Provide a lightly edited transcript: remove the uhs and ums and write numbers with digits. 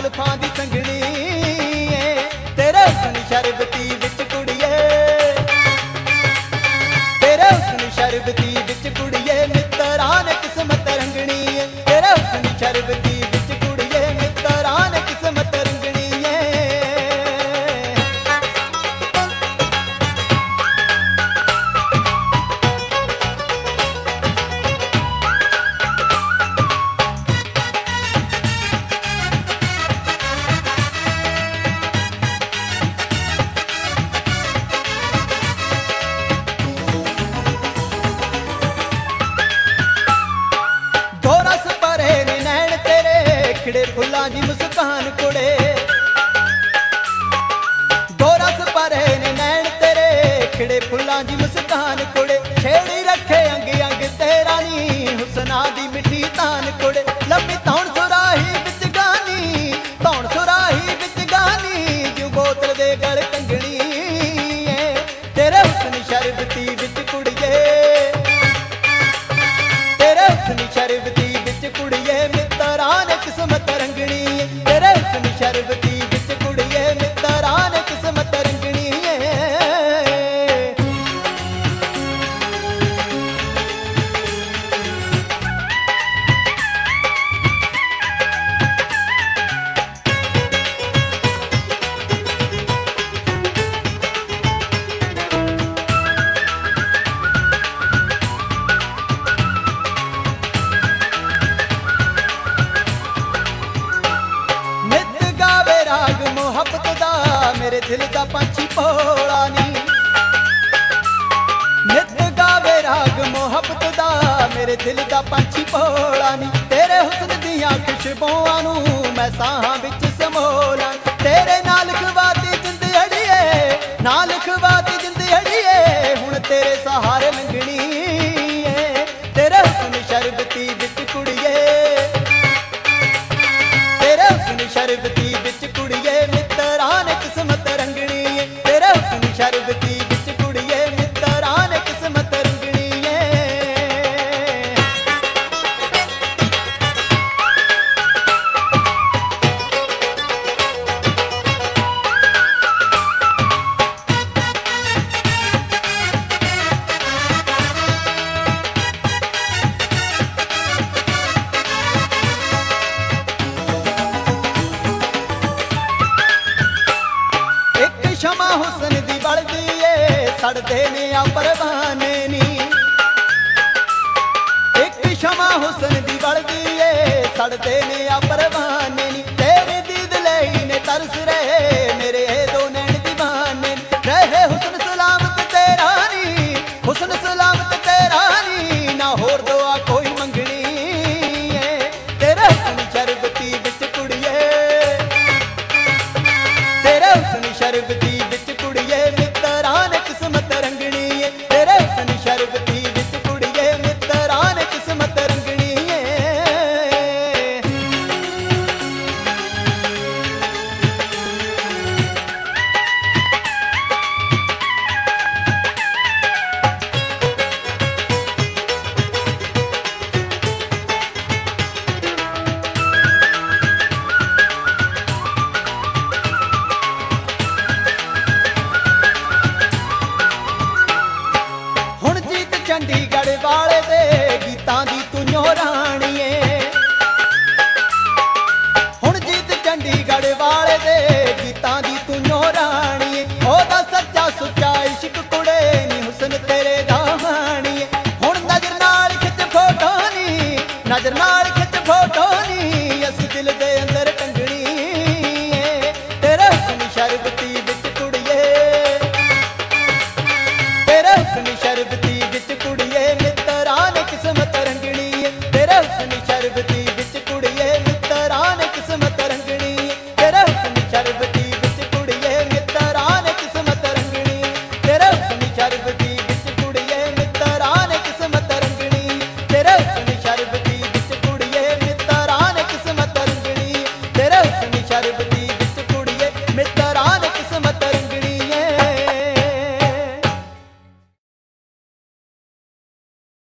जुल्फां दी संघनी तेरे हुस्न शरबती विच कुड़िए, तेरे हुस्न शरबती विच कुड़िए मित्तरां ने किस्मत रंगनी तेरे हुस्न शरबती विच कुड़िए मित्तरां ने किस्मत रंगनी खिड़े फुल्लां दी मुस्कान कुड़े, दो रस भरे ने नैन तेरे खिड़े फुल्लां दी मुस्कान कुड़े, छेड़ी रखे अंग अंग तेरा नी हुस्ना दी मिठी तान कुड़े, लम्मी तौण सुराही विच गानी तौण सुराही विच गानी जू बोतल दे गल कंगनी तेरे हुस्न शरबती विच कुड़िए, तेरे हुस्न शरबती विच कुड़िए मित्तरां ने किस्मत रंगनी तेरे हुस्न शरबती विच कुड़िए मित्तरां ने किस्मत रंगनी मोहब्बत दा मेरे दिल दा पंछी भोला नी, नित गावे राग मोहब्बत दा मेरे दिल दा पंछी भोला नी, तेरे हुस्न दियां खुशबुआं नू मैं साहां विच समोला, तेरे नाल खवाती जिंद अड़िए नाल खवाती जिंद अड़िए हुण तेरे सहारे लंघनी तेरे हुस्न शरबती विच कुड़िए, तेरे हुस्न शरबती विच कुड़िए मित्तरां ने किस्मत रंगनी तेरे हुस्न शरबती विच कुड़िए मित्तरां ने किस्मत रंगनी क्षमा हुस्न दी बलदी सड़दे ने आ परवाने नी, एक क्षमा हुस्न दी बलदी सड़दे ने आ परवाने नी, तेरी दीद लई ने तरस रहे मेरे दो नैन दीवाने रहे हुस्न सलामत तेरा नी हुस्न सलामत तेरा नी ना होर दुआ कोई मंगनी तेरे हुस्न शरबती विच कुड़िए, तेरे हुस्न शरबती विच कुड़िए मित्तरां ने किस्मत रंगनी तेरे हुस्न शरबती विच कुड़िए मित्तरां ने किस्मत रंगनी चंडीगढ़ वाले दे गीतां दी तू राणीए, हुण जीत चंडीगढ़ वाले दे गीतां दी तू राणीए, ओदा सच्चा सुच्चा इश्क कुड़े नी हुस्न तेरे दा हाणीए, हुण नजर नाल खिच फोटो नी नजर नाल खिच फोटो नी असीं दिल दे